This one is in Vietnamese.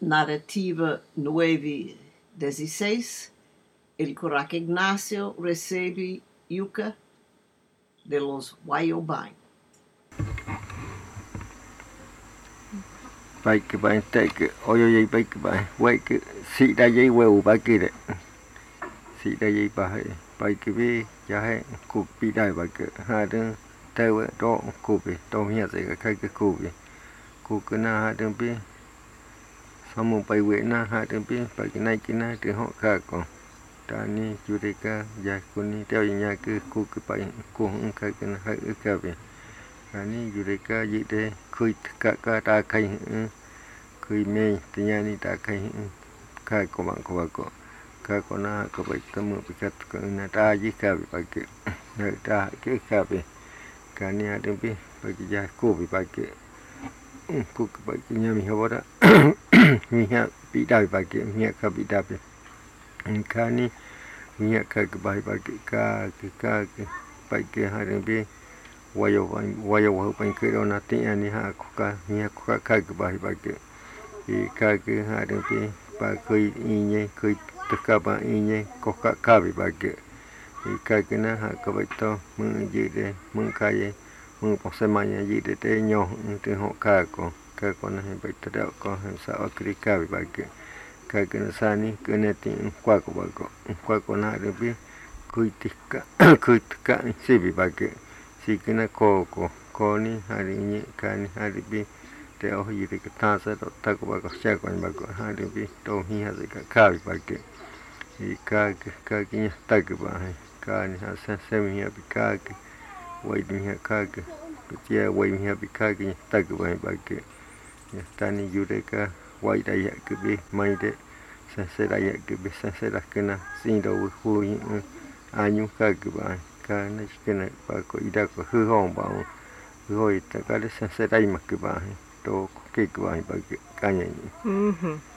Narrativa 9:16, el curaca Ignacio recibe yuca de los Wayobán. Bai que bai te que oyo yai bai que bai wei que si da yai weu bai que de si da yai bai que vi ya he ku pi dai bai que ha de te we do ku bi do mia se ka kai que ku que na ha de bi samu bai we na ha de bi bai que nai que na de ho ka ko ta ni ju de ka ya ku ni teo nya que ku que bai ku ka que na ha ka bi ani ju de ka yi de khui ka ta kai kui me tinya ni ta kai ka ko ba ko na ko ba ta mu bi ka ko na ta ji ka bi ba ke na ta ke ka bi ka ni a de bi ba ki ja ko bi ba ke ku ba ki nya mi ho da mi ha bi da ba ke mi ka bi da bi ka ni mi ka ba ke ka ba ke ha de bi wayo ba ke do na ti ani ha ko ka mi ka ba ke y ka que ha de pe pa kui iñe kui taka ba iñe ko ka bi ba ke y ka que na ha ka ba to mu ji de mu ka ye mu po se ma ye ji de te nyo te ho ka ko na he ba ta da ko ha sa o kri ka bi ba ke ka que na sa ni que ne ti kwa ko na de pe kui tika kui tika si bi ba ke si que na ko ni ha ri ni ka ni ha ri bi te o hi de ta sa do ta ko ba ko cha ko ba ko ha de bi to hi ha de ka bi ba ke i ka ki ta ke ba ka ni ha se mi ha bi ka ke wai mi ha ka ke ti ya wai mi ha bi ka ke ta ke ba ke ya ta ni ju de ka wai da ya ke bi mai de se da ya ke bi se da ke na sin do hu hi anyu ka ke ba ka na ke na ba ko i da ko hu hong ba rồi ta ka de se da i ma ke ba to ke ba ba ka nya ni